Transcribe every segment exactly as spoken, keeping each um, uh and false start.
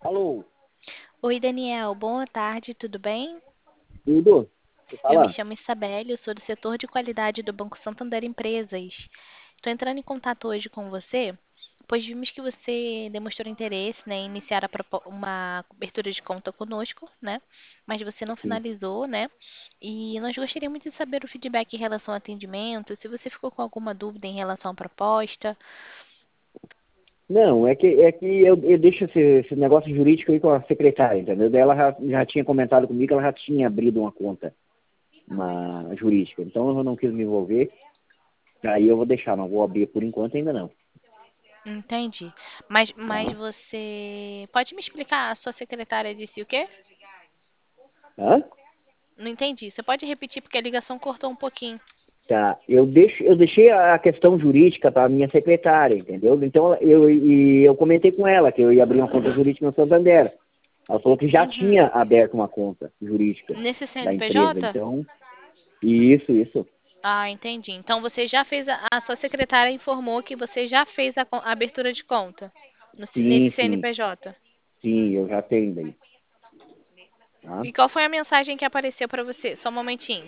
Alô, Oi, Daniel. Boa tarde, tudo bem? tudo? Você Eu me fala? chamo Isabelle, eu sou do setor de qualidade do Banco Santander Empresas. Estou entrando em contato hoje com você, pois vimos que você demonstrou interesse, né, em iniciar a propo- uma abertura de conta conosco, né? Mas você não Sim. finalizou, né? E nós gostaríamos de saber o feedback em relação ao atendimento, se você ficou com alguma dúvida em relação à proposta. Não, é que, é que eu, eu deixo esse, esse negócio jurídico aí com a secretária, entendeu? Daí ela já, já tinha comentado comigo que ela já tinha abrido uma conta, uma jurídica. Então eu não quis me envolver. Aí eu vou deixar, não vou abrir por enquanto ainda não. Entendi. Mas, mas Tá? você pode me explicar? A sua secretária disse o quê? Hã? Não entendi. Você pode repetir porque a ligação cortou um pouquinho. Tá. Eu, deixo, eu deixei a questão jurídica para a minha secretária, entendeu? Então eu, e eu comentei com ela que eu ia abrir uma conta jurídica no Santander. Ela falou que já Uhum. tinha aberto uma conta jurídica Nesse da empresa. C N P J? Então, isso, isso. Ah, entendi. Então você já fez a, a sua secretária informou que você já fez a, con- a abertura de conta no C- nesse Sim, sim, C N P J. sim, eu já tenho daí, tá? E qual foi a mensagem que apareceu para você? Só um momentinho.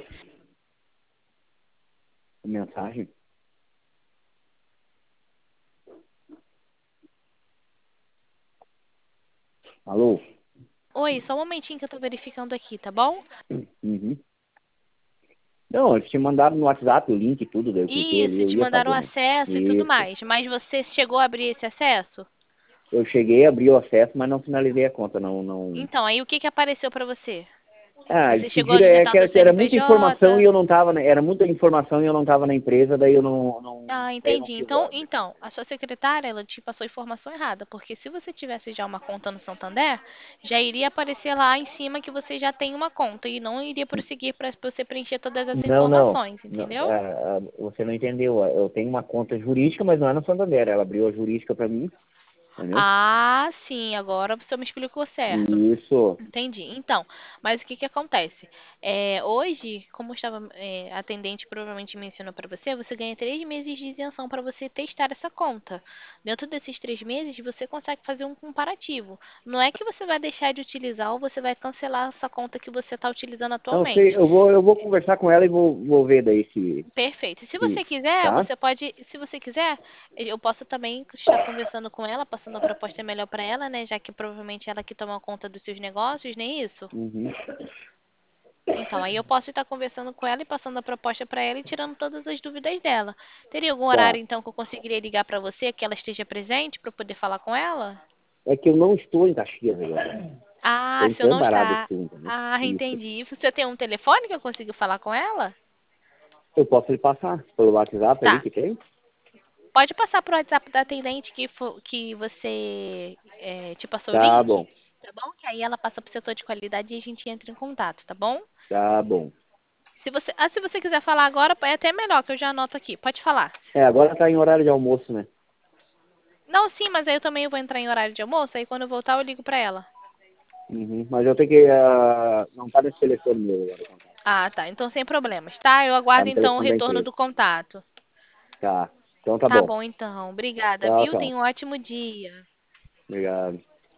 Mensagem. Alô? Oi, só um momentinho que eu tô verificando aqui, tá bom? Uhum. Não, eles te mandaram no WhatsApp o link e tudo, daí eu cliquei ali, Isso, eu te ia mandaram o fazer, né? acesso e tudo Isso. mais. Mas você chegou a abrir esse acesso? Eu cheguei, abri o acesso, mas não finalizei a conta, não, não... Então, aí o que que apareceu para você? Ah, eles Você chegou a pediram, é, digitar que o seu era, era muita informação e C N P J? eu não tava, né, era muita informação e eu não tava na empresa, daí eu não, não, Ah, daí eu não entendi. fiz Então, a abertura. então, a sua secretária, ela te passou a informação errada, porque se você tivesse já uma conta no Santander, já iria aparecer lá em cima que você já tem uma conta e não iria prosseguir para você preencher todas as Não, não, informações, não, entendeu? ah, ah, você não entendeu, eu tenho uma conta jurídica, mas não é no Santander, ela abriu a jurídica para mim, entendeu? Ah, sim, agora você me explicou certo. Isso. Entendi. Então, mas o que que acontece? É, hoje, como estava é, a atendente provavelmente mencionou para você, você ganha três meses de isenção para você testar essa conta. Dentro desses três meses, você consegue fazer um comparativo. Não é que você vai deixar de utilizar ou você vai cancelar essa conta que você está utilizando Não sei, atualmente. eu vou, eu vou conversar com ela e vou, vou ver daí se, Perfeito. Se se, você quiser, tá? você pode, se você quiser, eu posso também estar conversando com ela, passando a proposta melhor para ela, né? Já que provavelmente ela que toma conta dos seus negócios, nem isso? Uhum. Então, aí eu posso estar conversando com ela e passando a proposta para ela e tirando todas as dúvidas dela. Teria algum Tá. horário, então, que eu conseguiria ligar para você, que ela esteja presente, para eu poder falar com ela? É que eu não estou em Caxias agora. Estou Ah, em se eu não Cambará do está. Sul, entendeu? Ah, Isso. entendi. Você tem um telefone que eu consigo falar com ela? Eu posso lhe passar pelo WhatsApp ali Tá. que tem? Pode passar pro WhatsApp da atendente que, fo- que você é, te passou o Tá link, bom, tá bom? Que aí ela passa pro setor de qualidade e a gente entra em contato, tá bom? tá bom. Se você, ah, se você quiser falar agora, é até melhor, que eu já anoto aqui. Pode falar. É, agora tá em horário de almoço, né? Não, sim, mas aí eu também vou entrar em horário de almoço, aí quando eu voltar eu ligo pra ela. Uhum. Mas eu tenho que. ah, não tá nesse telefone meu agora, o contato. Ah, tá. Então sem problemas, tá? Eu Tá aguardo no então o telefone da retorno empresa. do contato. Tá. Então tá Tá bom. bom, então. Obrigada, Tchau, viu? tchau. Tenha um ótimo dia. Obrigado.